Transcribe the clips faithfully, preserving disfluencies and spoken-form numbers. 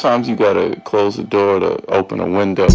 sometimes you gotta close the door to open a window.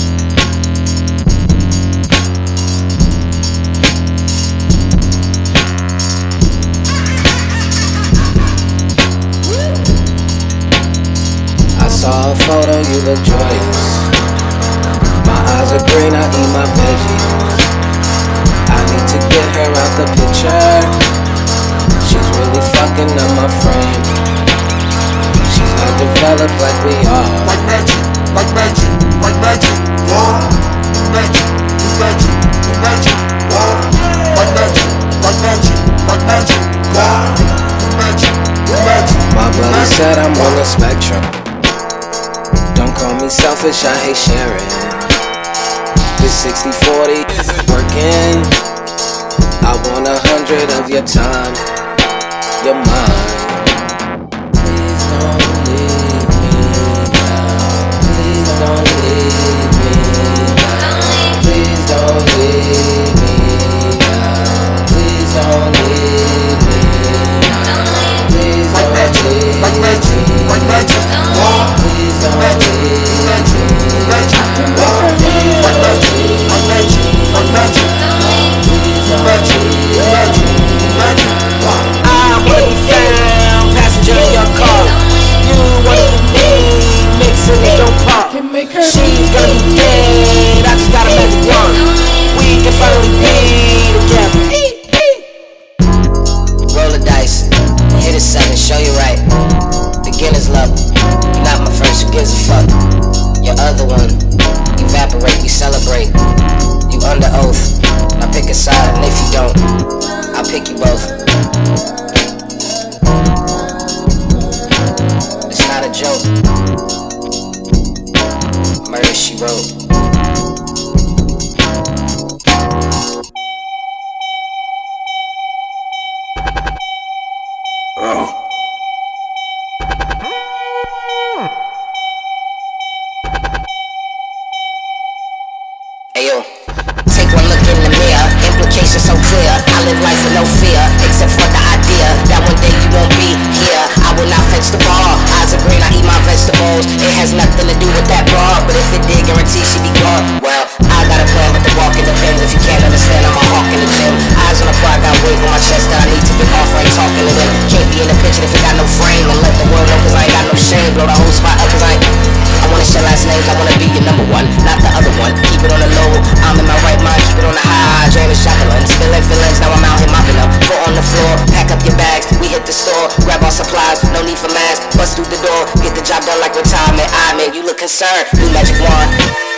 I saw a photo, you look joyous. My eyes are green, I eat my veggies. I need to get her out the picture. She's really fucking up my frame. She's not developed like we are. Like magic, like magic, like magic, whoa. Magic, magic, magic, whoa. Like magic, like magic, like magic, whoa. Magic, magic. My brother said I'm on the spectrum. Don't call me selfish, I hate sharing. This sixty forty isn't working. I want a hundred of your time. You're mine. Please don't leave me now. Please don't leave me now. Please don't leave me now. Please don't leave me now. Please don't leave me. Like magic, like magic, whoa. Please don't leave me now. Magic, whoa. Like magic, like magic, like magic, magic, magic, magic, whoa. I wanna be found, passenger in your car. You wanna be me, mixing it don't pop. She's gonna be dead, I just got a magic wand. We can finally be together. Roll the dice, hit a seven, show you right. Beginner's luck, you're not my first, who gives a fuck? Your other one, evaporate, we celebrate. You under oath, now pick a side, and if you don't, I'll pick you both. It's not a joke. Murder, she wrote. Ayo, take one look in the mirror, implications so clear. I live life with no fear, except for the idea that one day you won't be here. I will not fetch the ball, eyes are green, I eat my vegetables. It has nothing to do with that broad, but if it did, guarantee she be gone. Well, I got a plan, but the walk in depends. If you can't understand, I'm a hawk in the gym. Eyes on the prize, got weight on my chest that I need to get off. I ain't talking to them. Can't be in the picture if it got no frame. And let the world know, cause I ain't got no shame. Blow the whole spot up, cause I ain't. I wanna share last names, I wanna be your number one, not the other one. Keep it on the low, I'm in my right mind, keep it on the high. Drain the shotgun, spilling feelings, now I'm out here mopping up. Foot on the floor, pack up your bags, we hit the store, grab our supplies, no need for masks, bust through the door, get the job done like retirement. I man, you look concerned, new magic wand.